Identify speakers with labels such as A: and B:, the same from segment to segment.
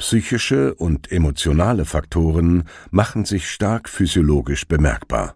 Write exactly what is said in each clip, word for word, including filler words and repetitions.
A: Psychische und emotionale Faktoren machen sich stark physiologisch bemerkbar.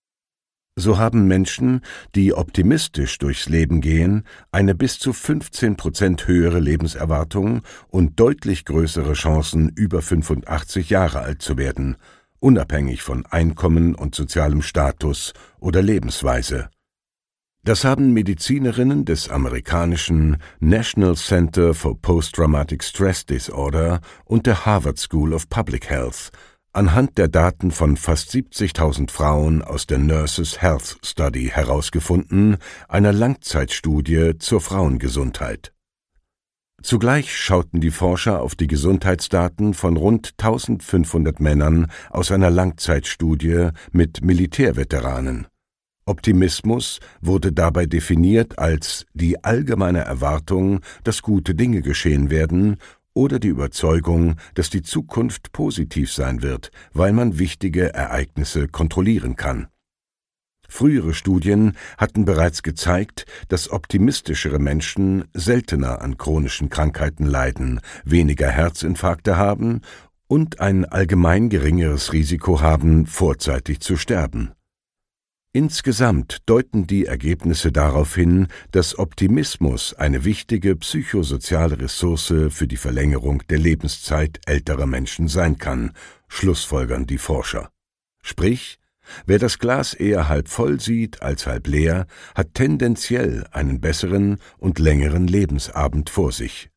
A: So haben Menschen, die optimistisch durchs Leben gehen, eine bis zu fünfzehn Prozent höhere Lebenserwartung und deutlich größere Chancen, über fünfundachtzig Jahre alt zu werden, unabhängig von Einkommen und sozialem Status oder Lebensweise. Das haben Medizinerinnen des amerikanischen National Center for Post-Traumatic Stress Disorder und der Harvard School of Public Health anhand der Daten von fast siebzigtausend Frauen aus der Nurses Health Study herausgefunden, einer Langzeitstudie zur Frauengesundheit. Zugleich schauten die Forscher auf die Gesundheitsdaten von rund eintausendfünfhundert Männern aus einer Langzeitstudie mit Militärveteranen. Optimismus wurde dabei definiert als die allgemeine Erwartung, dass gute Dinge geschehen werden, oder die Überzeugung, dass die Zukunft positiv sein wird, weil man wichtige Ereignisse kontrollieren kann. Frühere Studien hatten bereits gezeigt, dass optimistischere Menschen seltener an chronischen Krankheiten leiden, weniger Herzinfarkte haben und ein allgemein geringeres Risiko haben, vorzeitig zu sterben. Insgesamt deuten die Ergebnisse darauf hin, dass Optimismus eine wichtige psychosoziale Ressource für die Verlängerung der Lebenszeit älterer Menschen sein kann, schlussfolgern die Forscher. Sprich, wer das Glas eher halb voll sieht als halb leer, hat tendenziell einen besseren und längeren Lebensabend vor sich.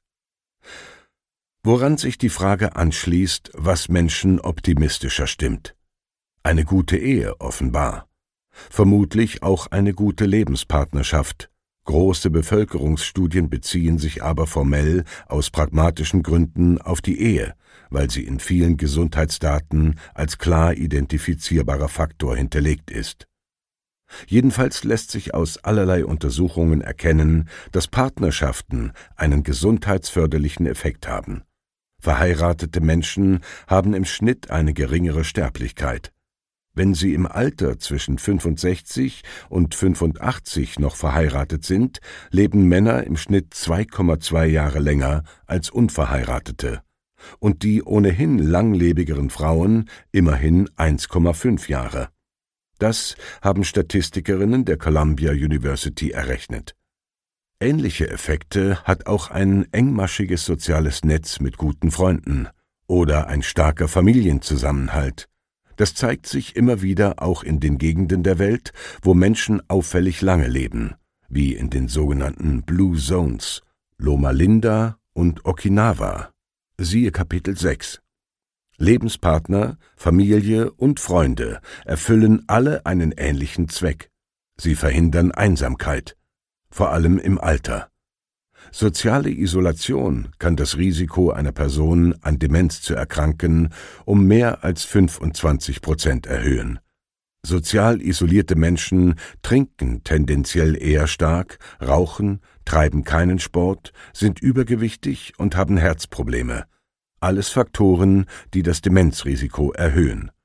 A: Woran sich die Frage anschließt, was Menschen optimistischer stimmt. Eine gute Ehe offenbar. Vermutlich auch eine gute Lebenspartnerschaft. Große Bevölkerungsstudien beziehen sich aber formell aus pragmatischen Gründen auf die Ehe, weil sie in vielen Gesundheitsdaten als klar identifizierbarer Faktor hinterlegt ist. Jedenfalls lässt sich aus allerlei Untersuchungen erkennen, dass Partnerschaften einen gesundheitsförderlichen Effekt haben. Verheiratete Menschen haben im Schnitt eine geringere Sterblichkeit. Wenn sie im Alter zwischen fünfundsechzig und fünfundachtzig noch verheiratet sind, leben Männer im Schnitt zwei Komma zwei Jahre länger als Unverheiratete und die ohnehin langlebigeren Frauen immerhin eins Komma fünf Jahre. Das haben Statistikerinnen der Columbia University errechnet. Ähnliche Effekte hat auch ein engmaschiges soziales Netz mit guten Freunden oder ein starker Familienzusammenhalt. Das zeigt sich immer wieder auch in den Gegenden der Welt, wo Menschen auffällig lange leben, wie in den sogenannten Blue Zones, Loma Linda und Okinawa. Siehe Kapitel sechs. Lebenspartner, Familie und Freunde erfüllen alle einen ähnlichen Zweck. Sie verhindern Einsamkeit, vor allem im Alter. Soziale Isolation kann das Risiko einer Person, an Demenz zu erkranken, um mehr als fünfundzwanzig Prozent erhöhen. Sozial isolierte Menschen trinken tendenziell eher stark, rauchen, treiben keinen Sport, sind übergewichtig und haben Herzprobleme. Alles Faktoren, die das Demenzrisiko erhöhen.